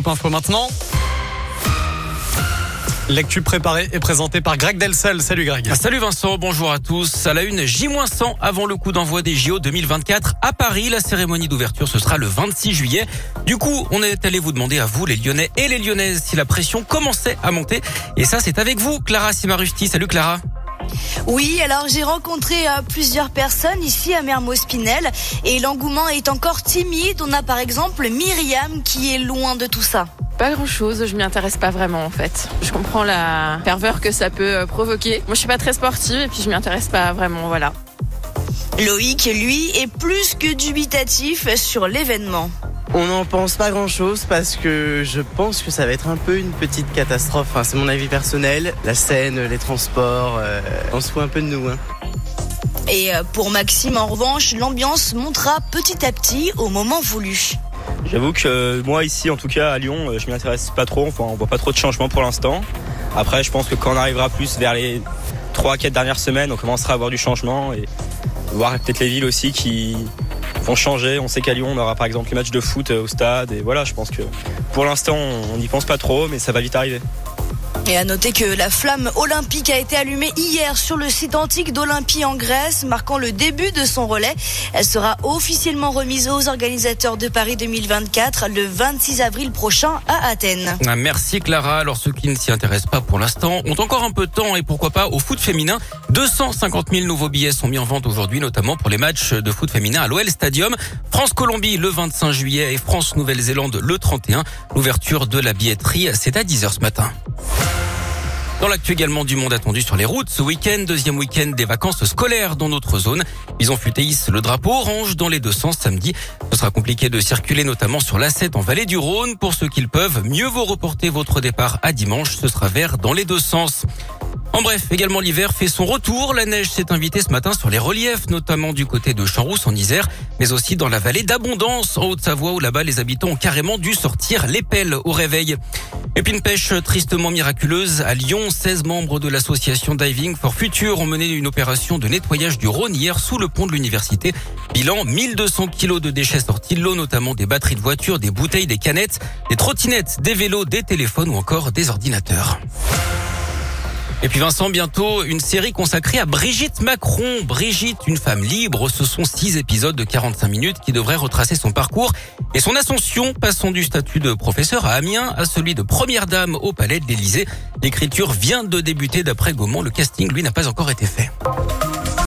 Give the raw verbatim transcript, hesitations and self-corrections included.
Scoop Info maintenant. L'actu préparée est présentée par Greg Delsel. Salut Greg. Salut Vincent, bonjour à tous. À la une, J cent avant le coup d'envoi des J O deux mille vingt-quatre à Paris. La cérémonie d'ouverture, ce sera le vingt-six juillet. Du coup, on est allé vous demander à vous, les Lyonnais et les Lyonnaises, si la pression commençait à monter. Et ça, c'est avec vous, Clara Simarusti. Salut Clara. Oui, alors j'ai rencontré euh, plusieurs personnes ici à Mermoz-Pinel et l'engouement est encore timide. On a par exemple Myriam qui est loin de tout ça. Pas grand chose, je m'y intéresse pas vraiment en fait. Je comprends la ferveur que ça peut provoquer. Moi je suis pas très sportive et puis je m'y intéresse pas vraiment, voilà. Loïc, lui, est plus que dubitatif sur l'événement. On n'en pense pas grand chose parce que je pense que ça va être un peu une petite catastrophe. Enfin, c'est mon avis personnel. La scène, les transports, euh, on se fout un peu de nous. Hein. Et pour Maxime, en revanche, l'ambiance montera petit à petit au moment voulu. J'avoue que euh, moi ici, en tout cas à Lyon, euh, je m'y intéresse pas trop. Enfin, on voit pas trop de changements pour l'instant. Après, je pense que quand on arrivera plus vers les trois à quatre dernières semaines, on commencera à avoir du changement et voir peut-être les villes aussi qui vont changer. On sait qu'à Lyon, on aura par exemple les matchs de foot au stade. Et voilà, je pense que pour l'instant, on n'y pense pas trop, mais ça va vite arriver. Et à noter que la flamme olympique a été allumée hier sur le site antique d'Olympie en Grèce, marquant le début de son relais. Elle sera officiellement remise aux organisateurs de Paris deux mille vingt-quatre le vingt-six avril prochain à Athènes. Merci Clara. Alors ceux qui ne s'y intéressent pas pour l'instant ont encore un peu de temps et pourquoi pas au foot féminin. deux cent cinquante mille nouveaux billets sont mis en vente aujourd'hui, notamment pour les matchs de foot féminin à l'O L Stadium. France-Colombie le vingt-cinq juillet et France-Nouvelle-Zélande le trente et un. L'ouverture de la billetterie, c'est à dix heures ce matin. Dans l'actu également du monde attendu sur les routes, ce week-end, deuxième week-end des vacances scolaires dans notre zone. Bison Futé hisse le drapeau orange dans les deux sens samedi. Ce sera compliqué de circuler notamment sur l'A sept en vallée du Rhône. Pour ceux qui le peuvent, mieux vaut reporter votre départ à dimanche. Ce sera vert dans les deux sens. En bref, également l'hiver fait son retour. La neige s'est invitée ce matin sur les reliefs, notamment du côté de Champs-Rousse en Isère, mais aussi dans la vallée d'Abondance en Haute-Savoie où là-bas les habitants ont carrément dû sortir les pelles au réveil. Et puis une pêche tristement miraculeuse à Lyon. seize membres de l'association Diving for Future ont mené une opération de nettoyage du Rhône hier sous le pont de l'université. Bilan, mille deux cents kilos de déchets sortis de l'eau, notamment des batteries de voitures, des bouteilles, des canettes, des trottinettes, des vélos, des téléphones ou encore des ordinateurs. Et puis Vincent, bientôt une série consacrée à Brigitte Macron. Brigitte, une femme libre, ce sont six épisodes de quarante-cinq minutes qui devraient retracer son parcours et son ascension, passant du statut de professeur à Amiens à celui de première dame au palais de l'Élysée. L'écriture vient de débuter d'après Gaumont. Le casting, lui, n'a pas encore été fait.